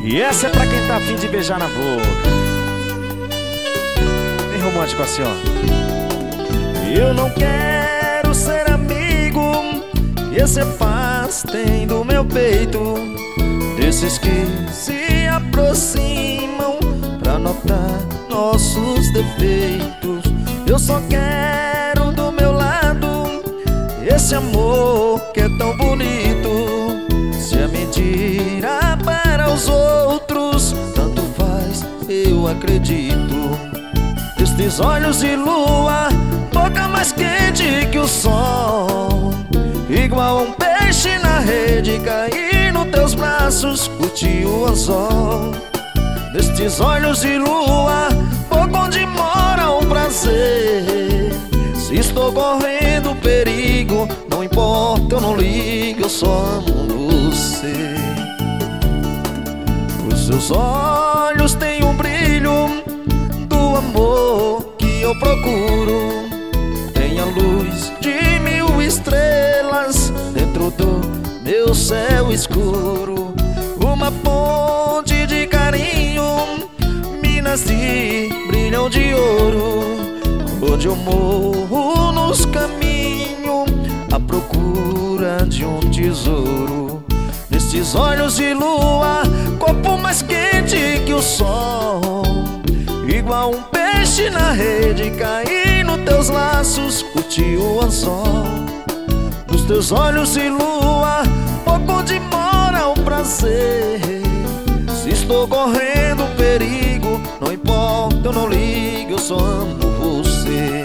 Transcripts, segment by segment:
E essa é pra quem tá a fim de beijar na boca. Bem romântico assim, ó. Eu não quero ser amigo que se afastem do meu peito, desses que se aproximam pra notar nossos defeitos. Eu só quero do meu lado esse amor que é tão bonito. Se é mentira para os outros, tanto faz, eu acredito. Estes olhos de lua, boca mais quente que o sol, igual um peixe na rede, cair nos teus braços, curtir o anzol. Nestes olhos de lua, boca onde mora o prazer. Se estou correndo perigo, não importa, eu não ligo, eu só amo você. Os seus olhos têm um brilho do amor que eu procuro. Tem a luz de 1000 estrelas dentro do meu céu escuro. Uma ponte de carinho, minas de brilham de ouro, onde eu morro nos caminhos à procura de um tesouro. Nestes olhos de lua, corpo mais quente que o sol, igual um peixe na rede, cair nos teus laços, curtir o anzol. Nos teus olhos de lua, pouco onde mora o prazer. Se estou correndo perigo, não importa, eu não ligo, eu só amo você.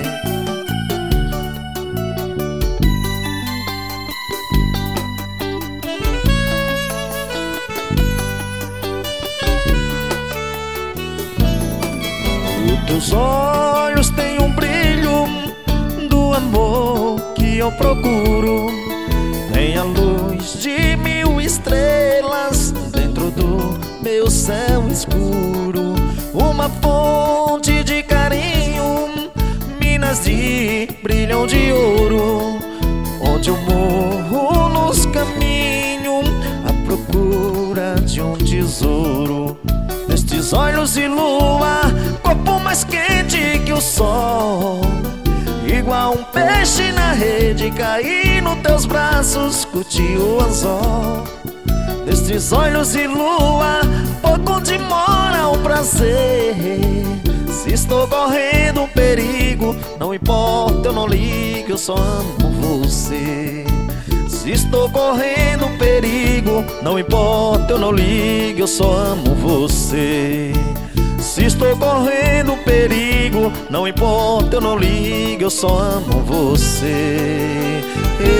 Os teus olhos têm um brilho do amor que eu procuro. Tem a luz de 1000 estrelas dentro do meu céu escuro. Uma fonte de carinho, minas de brilham de ouro, onde eu morro nos caminhos à procura de um tesouro. Nestes olhos de lua, corpo mais quente que o sol, igual um peixe na rede, cair nos teus braços, curtir o anzol. Nestes olhos de lua, pouco onde mora o prazer. Se estou correndo perigo, não importa, eu não ligo, eu só amo você. Se estou correndo perigo, não importa, eu não ligo, eu só amo você. Se estou correndo perigo, não importa, eu não ligo, eu só amo você.